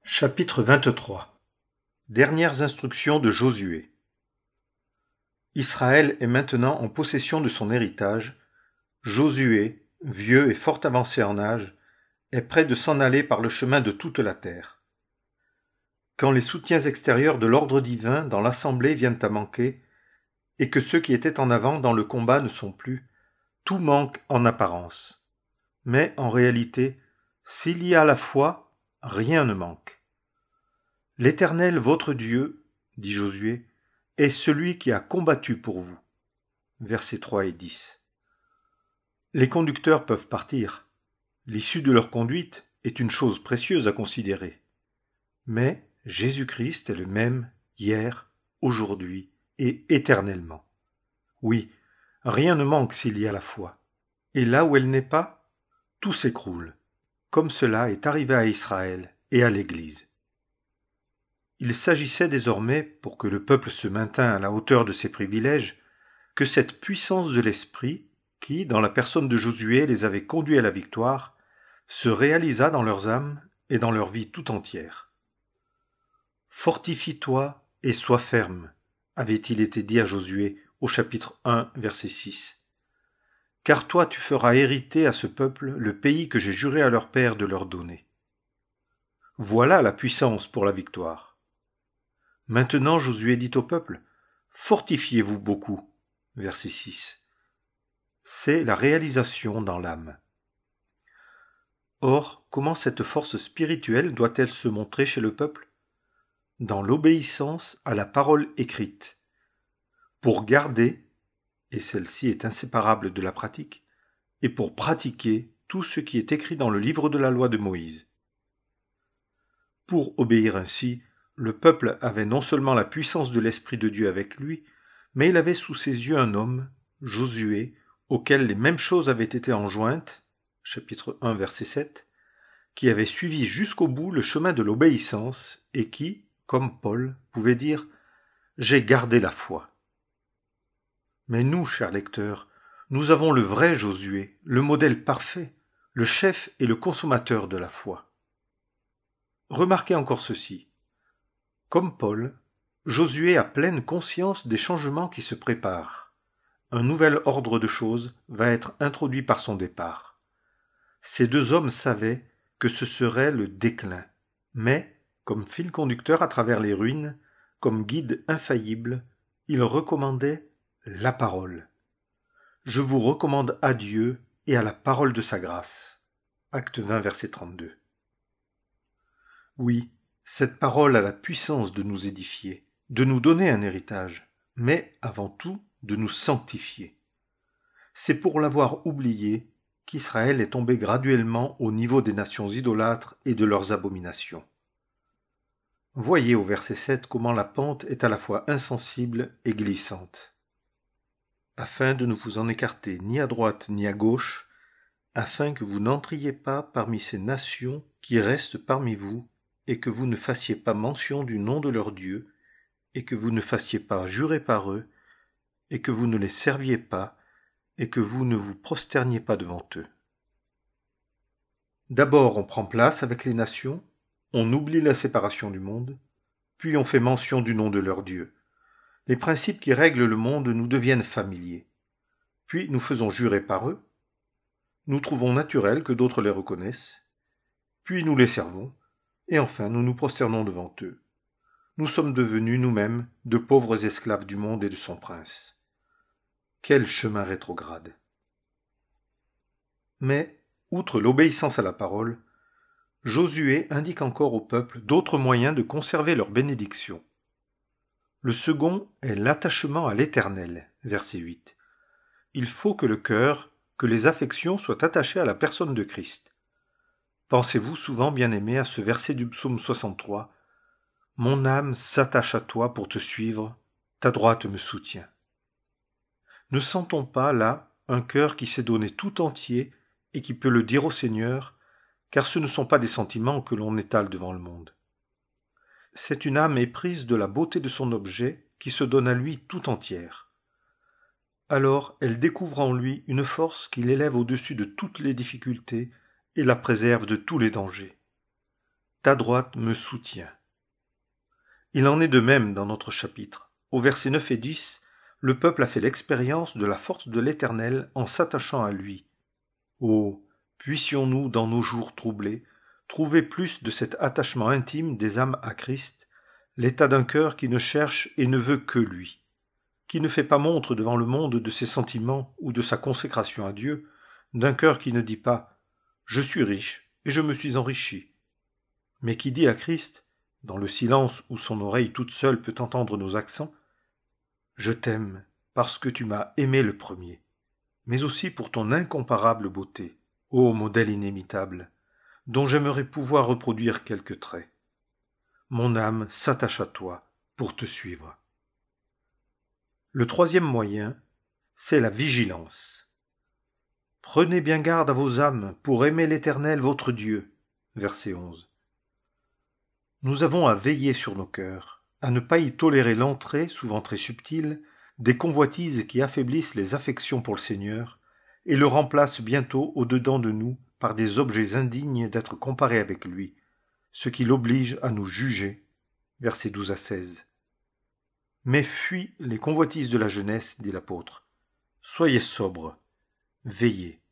Chapitre 23. Dernières instructions de Josué. Israël est maintenant en possession de son héritage. Josué, vieux et fort avancé en âge, est prêt de s'en aller par le chemin de toute la terre. Quand les soutiens extérieurs de l'ordre divin dans l'assemblée viennent à manquer, et que ceux qui étaient en avant dans le combat ne sont plus, tout manque en apparence. Mais en réalité, s'il y a la foi, rien ne manque. L'Éternel votre Dieu, dit Josué, est celui qui a combattu pour vous. Versets 3 et 10. Les conducteurs peuvent partir. L'issue de leur conduite est une chose précieuse à considérer. Mais Jésus-Christ est le même hier, aujourd'hui et éternellement. Oui, rien ne manque s'il y a la foi. Et là où elle n'est pas, tout s'écroule, comme cela est arrivé à Israël et à l'Église. Il s'agissait désormais, pour que le peuple se maintînt à la hauteur de ses privilèges, que cette puissance de l'Esprit, qui, dans la personne de Josué, les avait conduits à la victoire, se réalisât dans leurs âmes et dans leur vie tout entière. « Fortifie-toi et sois ferme », avait-il été dit à Josué au chapitre 1, verset 6. « Car toi tu feras hériter à ce peuple le pays que j'ai juré à leur père de leur donner. » Voilà la puissance pour la victoire. Maintenant Josué dit au peuple, « Fortifiez-vous beaucoup » verset 6. C'est la réalisation dans l'âme. Or, comment cette force spirituelle doit-elle se montrer chez le peuple ? Dans l'obéissance à la parole écrite. Pour garder, et celle-ci est inséparable de la pratique, et pour pratiquer tout ce qui est écrit dans le livre de la loi de Moïse. Pour obéir ainsi, le peuple avait non seulement la puissance de l'Esprit de Dieu avec lui, mais il avait sous ses yeux un homme, Josué, auquel les mêmes choses avaient été enjointes, chapitre 1, verset 7, qui avait suivi jusqu'au bout le chemin de l'obéissance et qui, comme Paul, pouvait dire « J'ai gardé la foi ». Mais nous, chers lecteurs, nous avons le vrai Josué, le modèle parfait, le chef et le consommateur de la foi. Remarquez encore ceci. Comme Paul, Josué a pleine conscience des changements qui se préparent. Un nouvel ordre de choses va être introduit par son départ. Ces deux hommes savaient que ce serait le déclin, mais, comme fil conducteur à travers les ruines, comme guide infaillible, ils recommandaient la parole. Je vous recommande à Dieu et à la parole de sa grâce. Acte 20, verset 32. Oui, cette parole a la puissance de nous édifier, de nous donner un héritage, mais avant tout de nous sanctifier. C'est pour l'avoir oublié qu'Israël est tombé graduellement au niveau des nations idolâtres et de leurs abominations. Voyez au verset 7 comment la pente est à la fois insensible et glissante. Afin de ne vous en écarter ni à droite ni à gauche, afin que vous n'entriez pas parmi ces nations qui restent parmi vous, et que vous ne fassiez pas mention du nom de leur Dieu, et que vous ne fassiez pas jurer par eux, et que vous ne les serviez pas, et que vous ne vous prosterniez pas devant eux. D'abord on prend place avec les nations, on oublie la séparation du monde, puis on fait mention du nom de leur Dieu. Les principes qui règlent le monde nous deviennent familiers. Puis nous faisons jurer par eux, nous trouvons naturel que d'autres les reconnaissent, puis nous les servons, et enfin nous nous prosternons devant eux. Nous sommes devenus nous-mêmes de pauvres esclaves du monde et de son prince. Quel chemin rétrograde! Mais, outre l'obéissance à la parole, Josué indique encore au peuple d'autres moyens de conserver leur bénédiction. Le second est l'attachement à l'Éternel, verset 8. Il faut que le cœur, que les affections soient attachées à la personne de Christ. Pensez-vous souvent, bien-aimés, à ce verset du psaume 63 « Mon âme s'attache à toi pour te suivre, ta droite me soutient. » Ne sent-on pas là un cœur qui s'est donné tout entier et qui peut le dire au Seigneur, car ce ne sont pas des sentiments que l'on étale devant le monde. C'est une âme éprise de la beauté de son objet qui se donne à lui tout entière. Alors elle découvre en lui une force qui l'élève au-dessus de toutes les difficultés et la préserve de tous les dangers. ta droite me soutient. Il en est de même dans notre chapitre. Au versets 9 et 10, le peuple a fait l'expérience de la force de l'Éternel en s'attachant à lui. Oh, puissions-nous, dans nos jours troublés, trouver plus de cet attachement intime des âmes à Christ, l'état d'un cœur qui ne cherche et ne veut que lui, qui ne fait pas montre devant le monde de ses sentiments ou de sa consécration à Dieu, d'un cœur qui ne dit pas « Je suis riche et je me suis enrichi », mais qui dit à Christ, dans le silence où son oreille toute seule peut entendre nos accents, « Je t'aime parce que tu m'as aimé le premier », mais aussi pour ton incomparable beauté, ô modèle inimitable, dont j'aimerais pouvoir reproduire quelques traits. Mon âme s'attache à toi pour te suivre. Le troisième moyen, c'est la vigilance. Prenez bien garde à vos âmes pour aimer l'Éternel votre Dieu. Verset 11. Nous avons à veiller sur nos cœurs, à ne pas y tolérer l'entrée, souvent très subtile, des convoitises qui affaiblissent les affections pour le Seigneur et le remplacent bientôt au-dedans de nous par des objets indignes d'être comparés avec lui, ce qui l'oblige à nous juger. Versets 12 à 16. Mais fuis les convoitises de la jeunesse, dit l'apôtre. Soyez sobres, veillez.